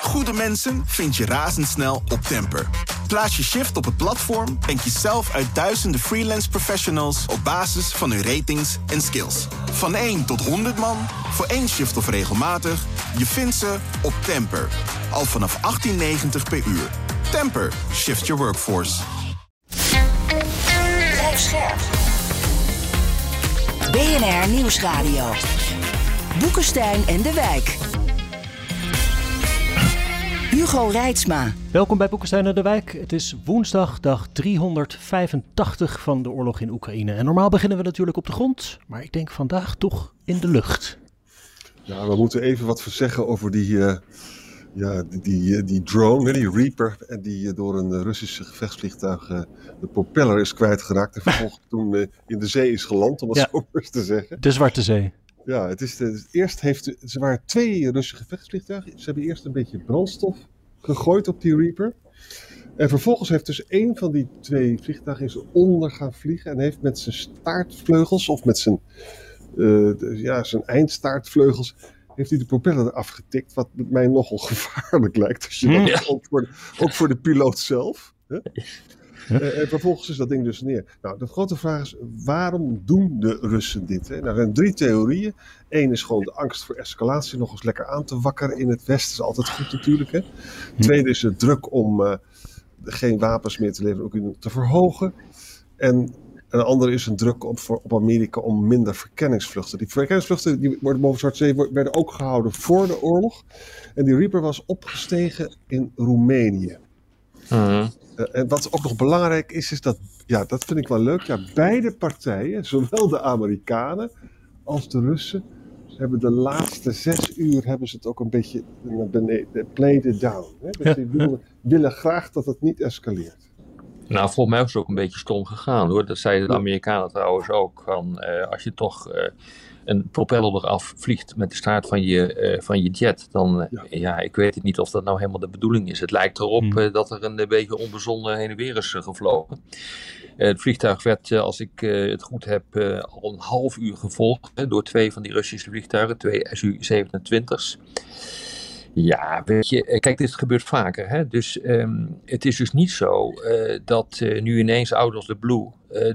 Goede mensen vind je razendsnel op Temper. Plaats je shift op het platform en kies zelf uit duizenden freelance professionals op basis van hun ratings en skills. Van 1 tot 100 man, voor 1 shift of regelmatig, je vindt ze op Temper. Al vanaf 18,90 per uur. Temper, shift your workforce. Blijf scherp. BNR Nieuwsradio. Boekenstein en de Wijk. Hugo Reitsma. Welkom bij Boekenstein en de Wijk. Het is woensdag, dag 385 van de oorlog in Oekraïne. En normaal beginnen we natuurlijk op de grond, maar ik denk vandaag toch in de lucht. Ja, we moeten even wat zeggen over die drone, die Reaper, die door een Russische gevechtsvliegtuig de propeller is kwijtgeraakt en vervolgens toen in de zee is geland, om het zo maar eens te zeggen. De Zwarte Zee. Ja, ze waren 2 Russische gevechtsvliegtuigen. Ze hebben eerst een beetje brandstof gegooid op die Reaper. En vervolgens heeft dus 1 van die 2 vliegtuigen is onder gaan vliegen en heeft met zijn staartvleugels of met zijn eindstaartvleugels heeft hij de propeller eraf getikt, wat mij nogal gevaarlijk lijkt. Als je dat ook voor de piloot zelf. Hè? En vervolgens is dat ding dus neer. Nou, de grote vraag is, waarom doen de Russen dit? Hè? Nou, er zijn 3 theorieën. 1 is gewoon de angst voor escalatie nog eens lekker aan te wakkeren in het Westen. Dat is altijd goed natuurlijk. Hè? Tweede is de druk om geen wapens meer te leveren, ook te verhogen. En een andere is een druk op Amerika om minder verkenningsvluchten. Die verkenningsvluchten die worden boven Zwarte Zee werden ook gehouden voor de oorlog. En die Reaper was opgestegen in Roemenië. En wat ook nog belangrijk is dat, ja, dat vind ik wel leuk, beide partijen, zowel de Amerikanen als de Russen, hebben de laatste 6 uur hebben ze het ook een beetje naar beneden, played it down. Hè? Dus die willen graag dat het niet escaleert. Nou, volgens mij is het ook een beetje stom gegaan, hoor. Dat zeiden de Amerikanen trouwens ook. Als je toch een propeller eraf vliegt met de staart van je jet, dan, ik weet het niet of dat nou helemaal de bedoeling is. Het lijkt erop dat er een beetje onbezonnen heen en weer is gevlogen. Het vliegtuig werd, als ik het goed heb, al een half uur gevolgd door 2 van die Russische vliegtuigen, 2 Su-27's. Ja, weet je, kijk, dit gebeurt vaker. Hè? Dus het is dus niet zo dat nu ineens out of the blue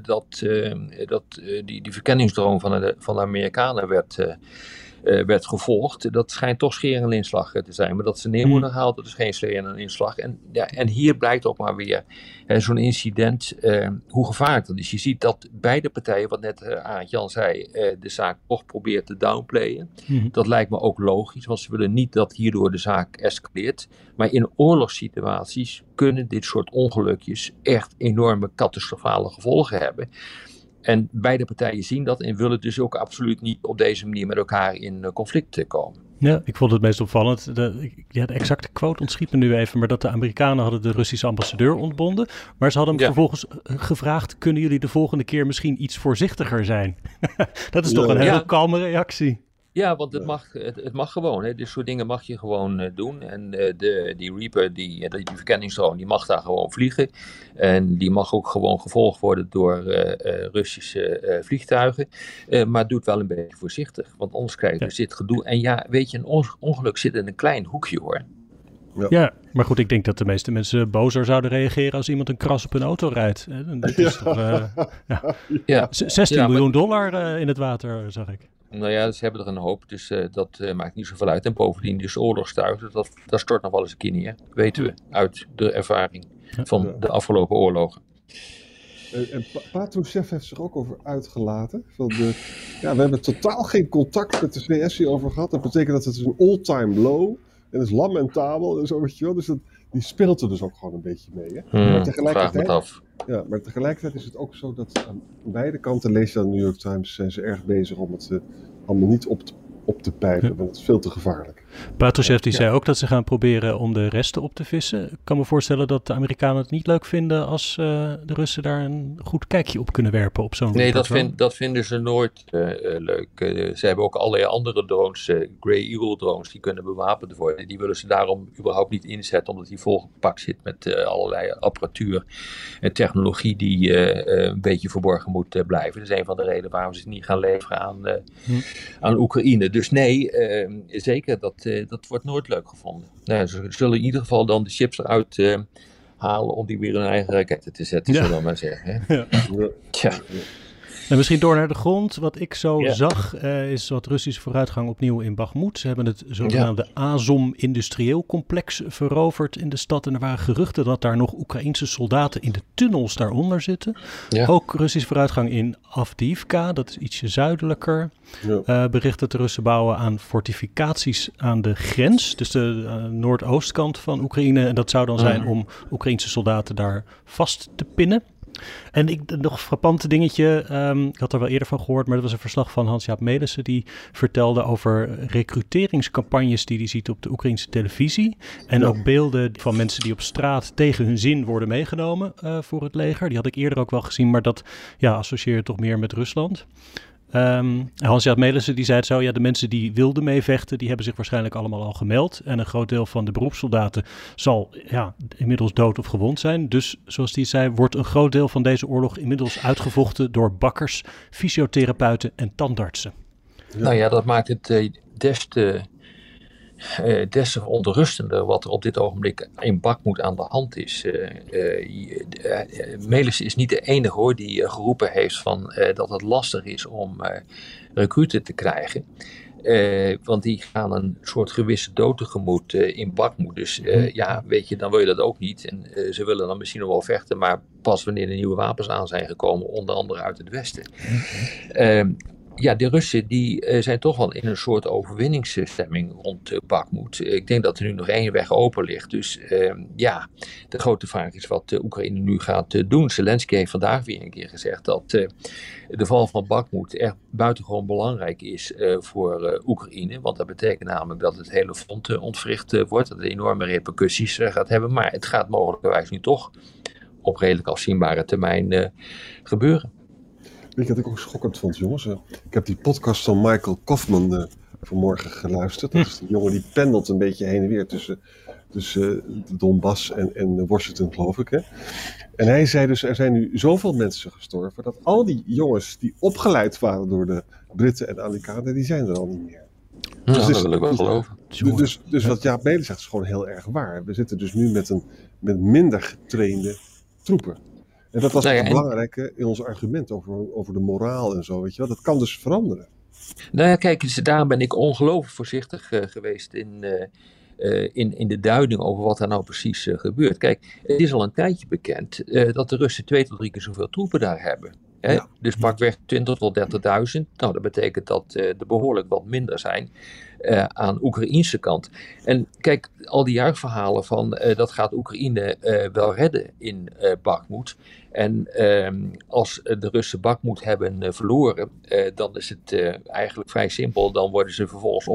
die verkenningsdroom van de Amerikanen werd gevolgd. Dat schijnt toch scheren en inslag te zijn. Maar dat ze neer worden gehaald, dat is geen scheren en inslag. En hier blijkt ook maar weer zo'n incident hoe gevaarlijk dat is. Je ziet dat beide partijen, wat net Aart-Jan zei, de zaak toch probeert te downplayen. Dat lijkt me ook logisch, want ze willen niet dat hierdoor de zaak escaleert. Maar in oorlogssituaties kunnen dit soort ongelukjes echt enorme catastrofale gevolgen hebben. En beide partijen zien dat en willen dus ook absoluut niet op deze manier met elkaar in conflict komen. Ja, ik vond het meest opvallend. De exacte quote ontschiet me nu even, maar dat de Amerikanen hadden de Russische ambassadeur ontbonden. Maar ze hadden hem vervolgens gevraagd, kunnen jullie de volgende keer misschien iets voorzichtiger zijn? Dat is toch een hele kalme reactie. Ja, want het mag gewoon. Hè. Dit soort dingen mag je gewoon doen. En die Reaper, die verkenningsdrone, die mag daar gewoon vliegen. En die mag ook gewoon gevolgd worden door Russische vliegtuigen. Maar doe het wel een beetje voorzichtig. Want anders krijg je dus dit gedoe. En ja, weet je, een ongeluk zit in een klein hoekje, hoor. Ja, maar goed, ik denk dat de meeste mensen bozer zouden reageren als iemand een kras op een auto rijdt. Dat is toch, 16 miljoen dollar in het water, zag ik. Nou ja, ze hebben er een hoop, dus dat maakt niet zoveel uit. En bovendien, dus oorlogstuigen, dat stort nog wel eens een keer neer. Weten we uit de ervaring van de afgelopen oorlogen. En Patrushev heeft zich ook over uitgelaten. We hebben totaal geen contact met de VS hierover gehad. Dat betekent dat het een all-time low en dat is lamentabel en zo, weet je wel. Dus die speelt er dus ook gewoon een beetje mee. Hè? Maar vraag me het af. Ja, maar tegelijkertijd is het ook zo dat aan beide kanten, lees je aan de New York Times, zijn ze erg bezig om het allemaal niet op te pijpen, want het is veel te gevaarlijk. Patrushev die zei ook dat ze gaan proberen om de resten op te vissen. Ik kan me voorstellen dat de Amerikanen het niet leuk vinden als de Russen daar een goed kijkje op kunnen werpen op zo'n dat vinden ze nooit leuk. Ze hebben ook allerlei andere drones, Grey Eagle drones, die kunnen bewapend worden. Die willen ze daarom überhaupt niet inzetten, omdat die volgepakt zit met allerlei apparatuur en technologie die een beetje verborgen moet blijven. Dat is een van de redenen waarom ze het niet gaan leveren aan Oekraïne. Dus nee, zeker dat dat wordt nooit leuk gevonden. Nou, ze zullen in ieder geval dan de chips eruit halen om die weer in hun eigen raketten te zetten, zullen we maar zeggen. Hè? Ja. Tja. En misschien door naar de grond. Wat ik zo zag is wat Russische vooruitgang opnieuw in Bakhmut. Ze hebben het zogenaamde Azom industrieel complex veroverd in de stad. En er waren geruchten dat daar nog Oekraïense soldaten in de tunnels daaronder zitten. Ja. Ook Russische vooruitgang in Avdiivka, dat is ietsje zuidelijker. Ja. Bericht dat de Russen bouwen aan fortificaties aan de grens. Dus de noordoostkant van Oekraïne. En dat zou dan zijn om Oekraïense soldaten daar vast te pinnen. En nog een frappante dingetje, ik had er wel eerder van gehoord, maar dat was een verslag van Hans-Jaap Melissen, die vertelde over recruteringscampagnes die hij ziet op de Oekraïnse televisie. En ook beelden van mensen die op straat tegen hun zin worden meegenomen voor het leger. Die had ik eerder ook wel gezien, maar dat associeer je toch meer met Rusland. Hans-Jaap Melissen die zei het zo, de mensen die wilden meevechten, die hebben zich waarschijnlijk allemaal al gemeld. En een groot deel van de beroepssoldaten zal inmiddels dood of gewond zijn. Dus zoals die zei, wordt een groot deel van deze oorlog inmiddels uitgevochten door bakkers, fysiotherapeuten en tandartsen. Nou ja, dat maakt het des te verontrustender wat er op dit ogenblik in Bakhmut aan de hand is. Melissen is niet de enige hoor die geroepen heeft van dat het lastig is om recruten te krijgen. Want die gaan een soort gewisse dood tegemoet in Bakhmut. Dus weet je, dan wil je dat ook niet. En ze willen dan misschien nog wel vechten, maar pas wanneer de nieuwe wapens aan zijn gekomen, onder andere uit het westen. De Russen die zijn toch wel in een soort overwinningsstemming rond Bakhmut. Ik denk dat er nu nog één weg open ligt. Dus de grote vraag is wat Oekraïne nu gaat doen. Zelensky heeft vandaag weer een keer gezegd dat de val van Bakhmut echt buitengewoon belangrijk is voor Oekraïne. Want dat betekent namelijk dat het hele front ontwricht wordt. Dat het enorme repercussies gaat hebben. Maar het gaat mogelijkerwijs nu toch op redelijk afzienbare termijn gebeuren. Weet je wat ik ook schokkend vond, jongens? Ik heb die podcast van Michael Kaufman vanmorgen geluisterd. Dat is die jongen die pendelt een beetje heen en weer tussen de Donbass en Washington, geloof ik. Hè? En hij zei dus, er zijn nu zoveel mensen gestorven, dat al die jongens die opgeleid waren door de Britten en Amerikanen, die zijn er al niet meer. Dat wil ik wel geloven. Dus wat Jaap Melissen zegt is gewoon heel erg waar. We zitten dus nu met minder getrainde troepen. En dat was het belangrijke in ons argument over de moraal en zo, weet je wel. Dat kan dus veranderen. Nou ja, kijk, daar ben ik ongelooflijk voorzichtig geweest in de duiding over wat er nou precies gebeurt. Kijk, het is al een tijdje bekend dat de Russen 2 tot 3 keer zoveel troepen daar hebben. Hè? Ja. Dus pakweg 20.000 tot 30.000. Nou, dat betekent dat er behoorlijk wat minder zijn aan Oekraïense kant. En kijk, al die juichverhalen van dat gaat Oekraïne wel redden in Bakhmut. En als de Russen Bakhmut hebben verloren, dan is het eigenlijk vrij simpel. Dan worden ze vervolgens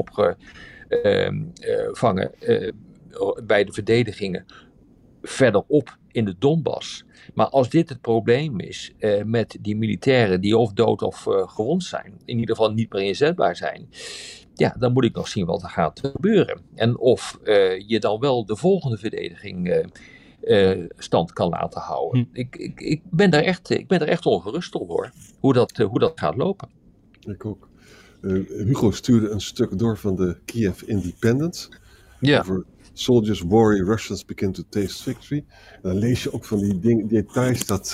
opgevangen bij de verdedigingen verderop in de Donbass. Maar als dit het probleem is met die militairen die of dood of gewond zijn, in ieder geval niet meer inzetbaar zijn, dan moet ik nog zien wat er gaat gebeuren. En of je dan wel de volgende verdediging stand kan laten houden. Ik ben daar echt ongerust op hoor, hoe dat gaat lopen. Ik ook. Hugo stuurde een stuk door van de Kiev Independent. Ja. Over Soldiers worry Russians begin to taste victory. En dan lees je ook van die details dat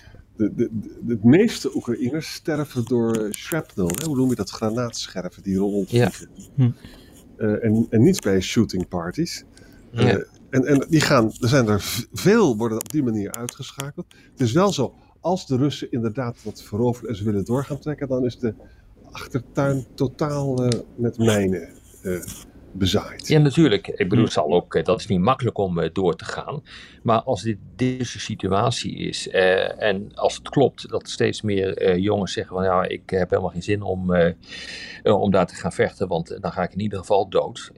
de meeste Oekraïners sterven door shrapnel. Hè? Hoe noem je dat? Granaatscherven die rondvliegen. Ja. En niet bij shooting parties. Ja. En die er zijn er veel, worden op die manier uitgeschakeld. Het is wel zo, als de Russen inderdaad wat veroveren en ze willen doorgaan trekken, dan is de achtertuin totaal met mijnen bezaaid. Ja, natuurlijk. Ik bedoel, dat is niet makkelijk om door te gaan. Maar als dit deze situatie is en als het klopt dat steeds meer jongens zeggen van ik heb helemaal geen zin om daar te gaan vechten, want dan ga ik in ieder geval dood.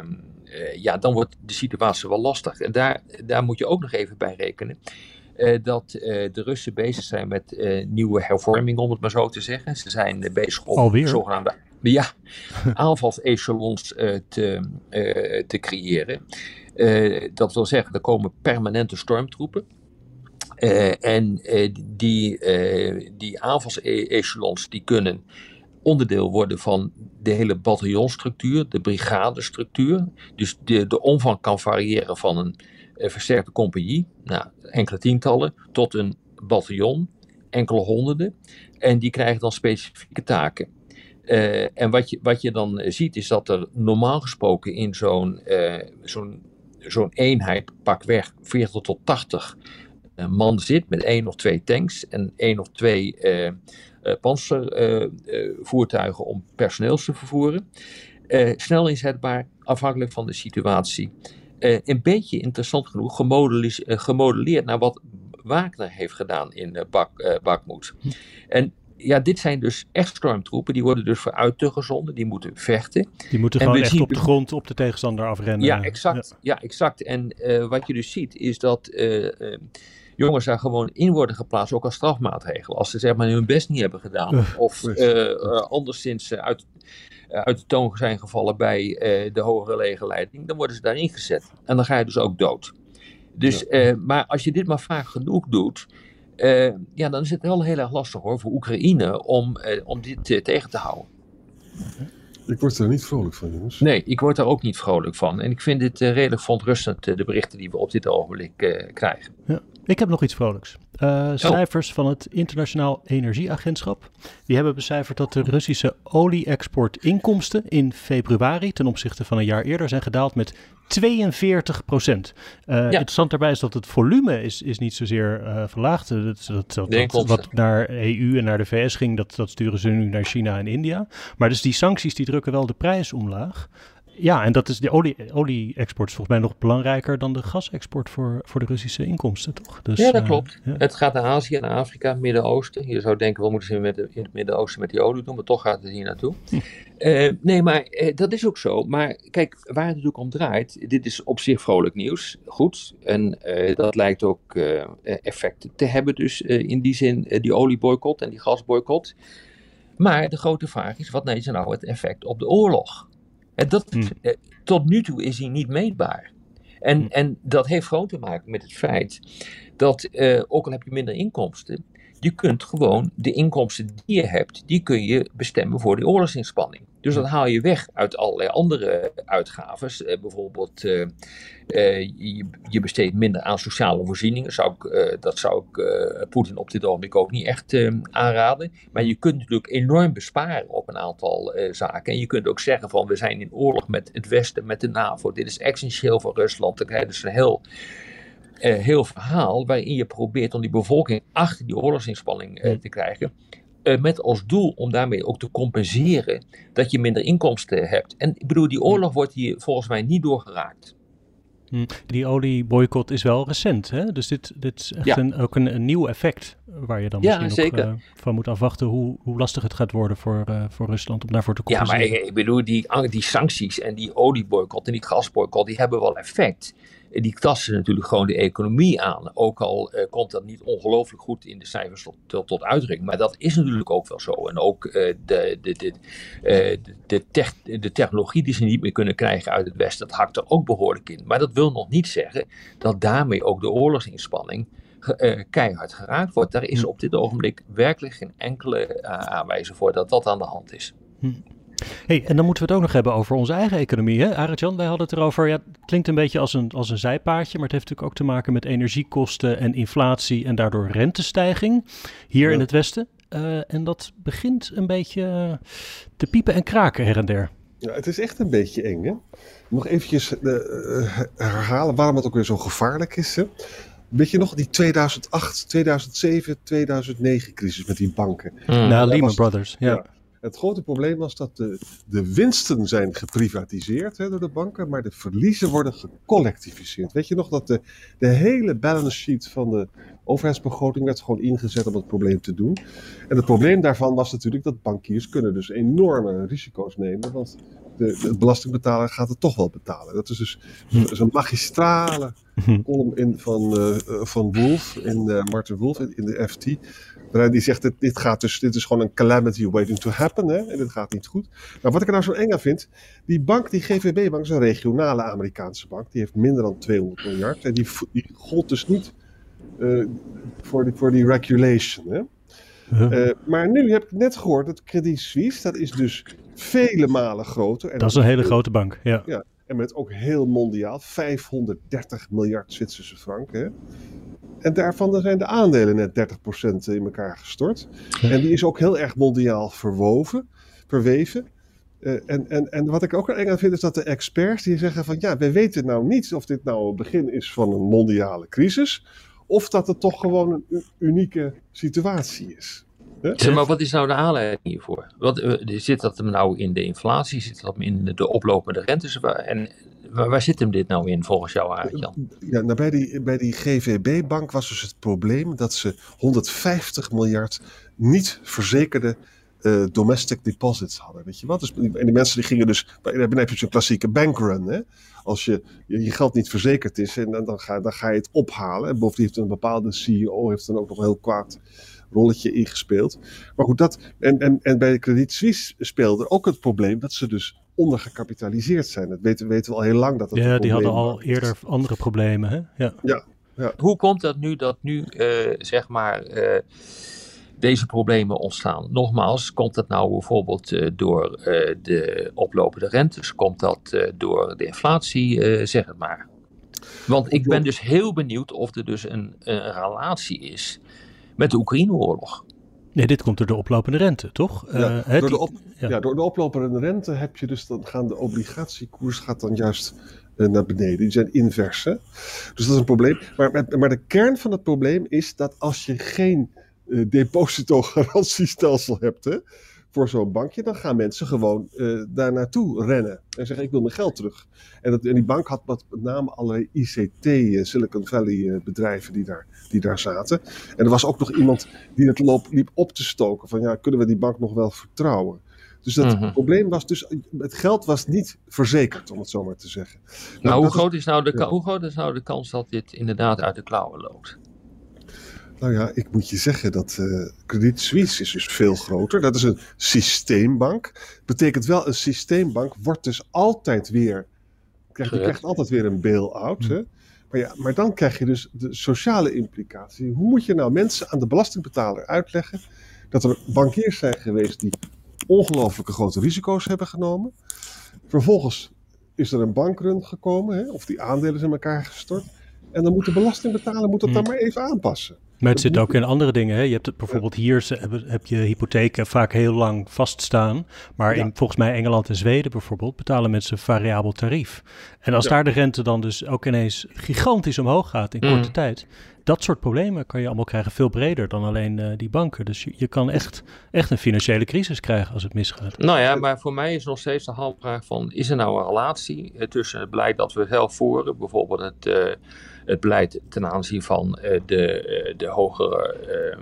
Dan wordt de situatie wel lastig. En daar moet je ook nog even bij rekenen. Dat de Russen bezig zijn met nieuwe hervormingen, om het maar zo te zeggen. Ze zijn bezig om zogenaamde aanvalsechelons te creëren. Dat wil zeggen, er komen permanente stormtroepen. En die aanvalsechelons die kunnen onderdeel worden van de hele bataljonstructuur, de brigadestructuur. Dus de omvang kan variëren van een versterkte compagnie, enkele tientallen, tot een bataljon, enkele honderden. En die krijgen dan specifieke taken. En wat je dan ziet is dat er normaal gesproken in zo'n eenheid pakweg 40 tot 80 man zit met 1 of 2 tanks en 1 of 2 panzervoertuigen om personeels te vervoeren. Snel inzetbaar, afhankelijk van de situatie. Een beetje interessant genoeg gemodelleerd naar wat Wagner heeft gedaan in Bakhmut. En ja, dit zijn dus echt stormtroepen. Die worden dus vooruit gezonden. Die moeten vechten. Die moeten gewoon echt op de grond op de tegenstander afrennen. Ja, exact. Ja, exact. En wat je dus ziet is dat jongens daar gewoon in worden geplaatst, ook als strafmaatregel. Als ze zeg maar hun best niet hebben gedaan. Of anderszins uit de toon zijn gevallen bij de hogere legerleiding. Dan worden ze daarin gezet. En dan ga je dus ook dood. Dus, maar als je dit maar vaak genoeg doet, dan is het wel heel erg lastig hoor voor Oekraïne om dit tegen te houden. Ik word er niet vrolijk van, jongens. Nee, ik word daar ook niet vrolijk van. En ik vind dit redelijk verontrustend, de berichten die we op dit ogenblik krijgen. Ja. Ik heb nog iets vrolijks. Cijfers van het Internationaal Energieagentschap. Die hebben becijferd dat de Russische olie-exportinkomsten in februari ten opzichte van een jaar eerder zijn gedaald met 42%. Interessant daarbij is dat het volume is niet zozeer verlaagd. Wat naar EU en naar de VS ging, dat sturen ze nu naar China en India. Maar dus die sancties die drukken wel de prijs omlaag. Ja, en dat is de olie-export is volgens mij nog belangrijker dan de gasexport voor de Russische inkomsten, toch? Dus, ja, dat klopt. Ja. Het gaat naar Azië, naar Afrika, Midden-Oosten. Je zou denken, wat moeten ze in het Midden-Oosten met die olie doen? Maar toch gaat het hier naartoe. Nee, maar dat is ook zo. Maar kijk, waar het natuurlijk om draait, dit is op zich vrolijk nieuws. Goed. En dat lijkt ook effecten te hebben dus in die zin, die olieboycott en die gasboycott. Maar de grote vraag is, wat is nou het effect op de oorlog? Tot nu toe is die niet meetbaar. En dat heeft gewoon te maken met het feit dat, ook al heb je minder inkomsten, je kunt gewoon de inkomsten die je hebt, die kun je bestemmen voor de oorlogsinspanning. Dus dat haal je weg uit allerlei andere uitgaves. Bijvoorbeeld, je besteedt minder aan sociale voorzieningen. Dat zou ik Poetin op dit ogenblik ook niet echt aanraden. Maar je kunt natuurlijk enorm besparen op een aantal zaken. En je kunt ook zeggen van, we zijn in oorlog met het Westen, met de NAVO. Dit is essentieel voor Rusland. Dan krijg je dus een heel verhaal waarin je probeert om die bevolking achter die oorlogsinspanning te krijgen. Met als doel om daarmee ook te compenseren dat je minder inkomsten hebt. En ik bedoel, die oorlog wordt hier volgens mij niet doorgeraakt. Die olieboycott is wel recent, hè? Dus dit is echt ook een nieuw effect waar je dan misschien nog van moet afwachten hoe lastig het gaat worden voor Rusland om daarvoor te compenseren. Ja, maar ik bedoel, die sancties en die olieboycott en die gasboycott, die hebben wel effect. Die tasten natuurlijk gewoon de economie aan. Ook al komt dat niet ongelooflijk goed in de cijfers tot uitdrukking. Maar dat is natuurlijk ook wel zo. En ook de technologie die ze niet meer kunnen krijgen uit het Westen, dat hakt er ook behoorlijk in. Maar dat wil nog niet zeggen dat daarmee ook de oorlogsinspanning keihard geraakt wordt. Daar is op dit ogenblik werkelijk geen enkele aanwijzing voor dat dat aan de hand is. Hey, en dan moeten we het ook nog hebben over onze eigen economie. Hè? Arend-Jan, wij hadden het erover. Ja, het klinkt een beetje als een zijpaadje, maar het heeft natuurlijk ook te maken met energiekosten en inflatie en daardoor rentestijging hier in het Westen. En dat begint een beetje te piepen en kraken her en der. Ja, het is echt een beetje eng, hè? Nog eventjes herhalen waarom het ook weer zo gevaarlijk is, hè? Weet je nog, die 2008, 2007, 2009 crisis met die banken? Lehman Brothers, ja. Het grote probleem was dat de winsten zijn geprivatiseerd door de banken, maar de verliezen worden gecollectiviseerd. Weet je nog dat de hele balance sheet van de overheidsbegroting werd gewoon ingezet om het probleem te doen. En het probleem daarvan was natuurlijk dat bankiers kunnen dus enorme risico's nemen, want de belastingbetaler gaat het toch wel betalen. Dat is dus een magistrale column van Wolf, Martin Wolf in de FT. Die zegt, dit is gewoon een calamity waiting to happen. Hè? En dit gaat niet goed. Nou, wat ik er nou zo eng aan vind. Die bank, die GVB-bank, is een regionale Amerikaanse bank. Die heeft minder dan 200 miljard. En die gold dus niet voor die regulation. Hè? Maar nu heb ik net gehoord dat Credit Suisse, dat is dus vele malen groter. En dat is een hele grote bank, ja. En met ook heel mondiaal, 530 miljard Zwitserse franken. Hè? En daarvan zijn de aandelen net 30% in elkaar gestort. En die is ook heel erg mondiaal verweven. En wat ik ook eng aan vind is dat de experts die zeggen van we weten nou niet of dit nou het begin is van een mondiale crisis. Of dat het toch gewoon een unieke situatie is. Zeg maar, wat is nou de aanleiding hiervoor? Zit dat hem nou in de inflatie? Zit dat hem in de oplopende rentes? En waar zit hem dit nou in volgens jou, Arend-Jan? Ja, nou bij die GVB-bank was dus het probleem dat ze 150 miljard niet verzekerde domestic deposits hadden. Weet je wat? Dus, en die mensen die gingen dus, dan heb je zo'n klassieke bankrun. Hè? Als je geld niet verzekerd is en dan ga je het ophalen. En bovendien heeft een bepaalde CEO heeft dan ook nog een heel kwaad rolletje ingespeeld. Maar goed, en bij de Credit Suisse speelde ook het probleem dat ze dus ondergekapitaliseerd zijn. Dat weten we al heel lang dat het die hadden al eerder andere problemen. Hè? Ja. Hoe komt dat nu zeg maar deze problemen ontstaan? Nogmaals, komt dat nou bijvoorbeeld door de oplopende rentes? Komt dat door de inflatie? Zeg het maar. Want ik ben dus heel benieuwd of er dus een relatie is met de Oekraïne-oorlog. Nee, dit komt door de oplopende rente, toch? Door de oplopende rente heb je dus, dan gaan de obligatiekoers gaat dan juist naar beneden. Die zijn invers. Hè? Dus dat is een probleem. Maar de kern van het probleem is dat als je geen depositogarantiestelsel hebt, hè, voor zo'n bankje, dan gaan mensen gewoon daar naartoe rennen en zeggen ik wil mijn geld terug. En die bank had met name allerlei ICT, Silicon Valley bedrijven die daar zaten. En er was ook nog iemand die het liep op te stoken van kunnen we die bank nog wel vertrouwen. Dus dat probleem was dus, het geld was niet verzekerd, om het zo maar te zeggen. Hoe groot is nou de kans dat dit inderdaad uit de klauwen loopt? Nou ja, ik moet je zeggen dat Credit Suisse is dus veel groter. Dat is een systeembank. Betekent wel, een systeembank wordt dus altijd weer, je krijgt altijd weer een bail-out. Hè? Maar dan krijg je dus de sociale implicatie. Hoe moet je nou mensen aan de belastingbetaler uitleggen dat er bankiers zijn geweest die ongelooflijke grote risico's hebben genomen. Vervolgens is er een bankrun gekomen, hè, of die aandelen zijn in elkaar gestort. En dan moet de belastingbetaler dat dan maar even aanpassen. Maar het zit ook in andere dingen. Hè? Je hebt het bijvoorbeeld hier heb je hypotheken vaak heel lang vaststaan. Maar in volgens mij Engeland en Zweden bijvoorbeeld betalen mensen variabel tarief. En als daar de rente dan dus ook ineens gigantisch omhoog gaat in korte tijd. Dat soort problemen kan je allemaal krijgen veel breder dan alleen die banken. Dus je kan echt een financiële crisis krijgen als het misgaat. Nou ja, maar voor mij is nog steeds de hamvraag van, is er nou een relatie tussen het beleid dat we zelf voeren, bijvoorbeeld het beleid ten aanzien van de hogere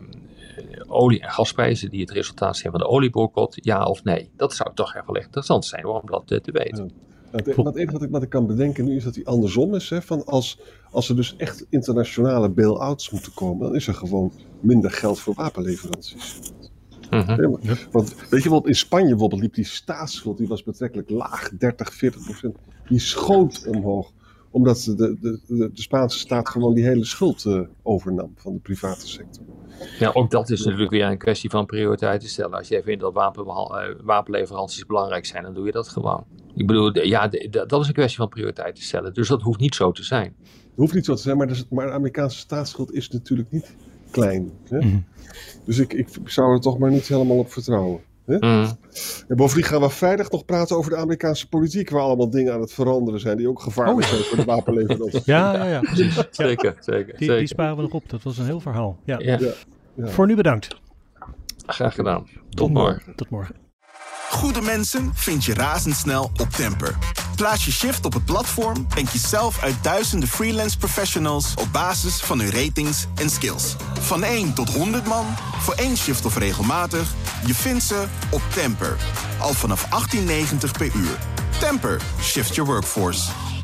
olie- en gasprijzen die het resultaat zijn van de olieboycott, ja of nee? Dat zou toch echt wel echt interessant zijn om dat te weten. Ja. Het enige wat ik kan bedenken nu is dat die andersom is. Hè, van als er dus echt internationale bail-outs moeten komen, dan is er gewoon minder geld voor wapenleveranties. Mm-hmm. Ja, want weet je wat, in Spanje bijvoorbeeld liep die staatsschuld, die was betrekkelijk laag, 30-40%. Die schoot omhoog, omdat de Spaanse staat gewoon die hele schuld overnam van de private sector. Ja, ook dat is natuurlijk weer een kwestie van prioriteiten stellen. Als jij vindt dat wapenleveranties belangrijk zijn, dan doe je dat gewoon. Ik bedoel, dat is een kwestie van prioriteiten stellen. Dus dat hoeft niet zo te zijn. Het hoeft niet zo te zijn, maar de Amerikaanse staatsschuld is natuurlijk niet klein. Hè? Mm-hmm. Dus ik zou er toch maar niet helemaal op vertrouwen. Hè? Mm. En bovendien gaan we vrijdag nog praten over de Amerikaanse politiek, waar allemaal dingen aan het veranderen zijn die ook gevaarlijk zijn voor de wapenleveranties. Ja, precies. Zeker. Die sparen we nog op. Dat was een heel verhaal. Ja. Voor nu bedankt. Graag gedaan. Tot morgen. Tot morgen. Goede mensen vind je razendsnel op Temper. Plaats je shift op het platform en kies zelf uit duizenden freelance professionals op basis van hun ratings en skills. Van 1 tot 100 man, voor 1 shift of regelmatig, je vindt ze op Temper. Al vanaf 18,90 per uur. Temper, shift your workforce.